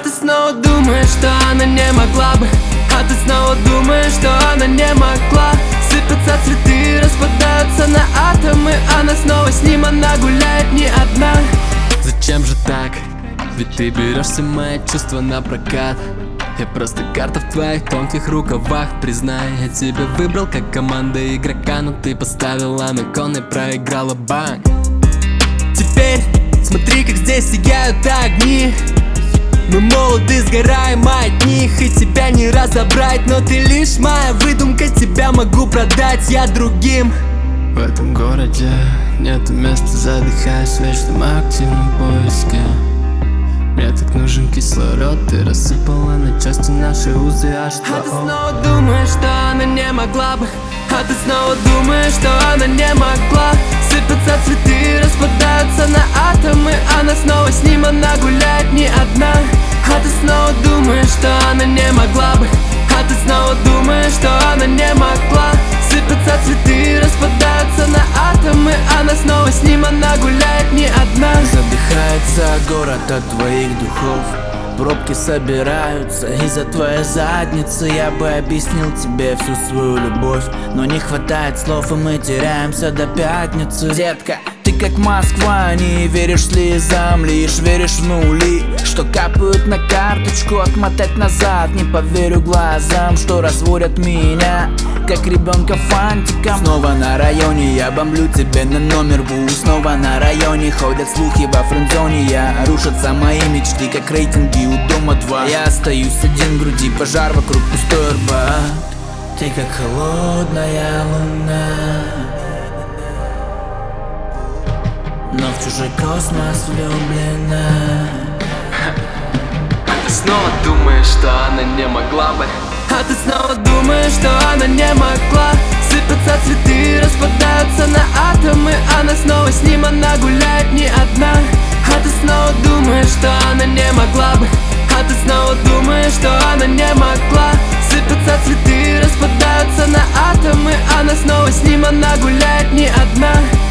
ты снова думаешь, что она не могла бы. А ты снова думаешь, что она не могла. Сыпятся цветы, распадаются на атомы. Она снова с ним, она гуляет не одна. Зачем же так? Ведь ты берешь все мои чувства на прокат. Я просто карта в твоих тонких рукавах. Признай, я тебя выбрал как команда игрока, но ты поставила на кон и проиграла банк. Теперь смотри, как здесь сияют огни. Мы молоды, сгораем от них, и тебя не разобрать. Но ты лишь моя выдумка, тебя могу продать я другим. В этом городе нету места, задыхаюсь в вечном активном поиске. Мне так нужен кислород, ты рассыпала на части наши узы, а что? А ты снова думаешь, что она не могла бы. А ты снова думаешь, что она не могла. Сыпятся цветы, распадаются на атомы. Она снова с ним, она гуляет не одна. А ты снова думаешь, что она не могла бы. А ты снова думаешь, что она не могла. Сыпятся цветы, распадаются на атомы. Она снова с ним, она гуляет не одна. Задыхается город от твоих духов. Пробки собираются из-за твоей задницы. Я бы объяснил тебе всю свою любовь, но не хватает слов, и мы теряемся до пятницы. Детка, ты как Москва, не веришь слезам, лишь веришь в нули, что капают на карточку, отмотать назад. Не поверю глазам, что разводят меня, как ребенка фантиком. Снова на районе, я бомблю тебе на номер ВУ. Снова на районе, ходят слухи во френдзоне. Рушатся мои мечты, как рейтинги у дома 2. Я остаюсь один в груди, пожар вокруг, пустой Арбат. Ты как холодная луна, но в чужой космос влюблена. Ты снова думаешь, что она не могла бы. А ты снова думаешь, что она не могла. Сыпятся цветы, распадаются на атомы. Она снова с ним, она гуляет не одна. А ты снова думаешь, что она не могла бы. А ты снова думаешь, что она не могла. Сыпятся цветы, распадаются на атомы. Она снова с ним, она гуляет не одна.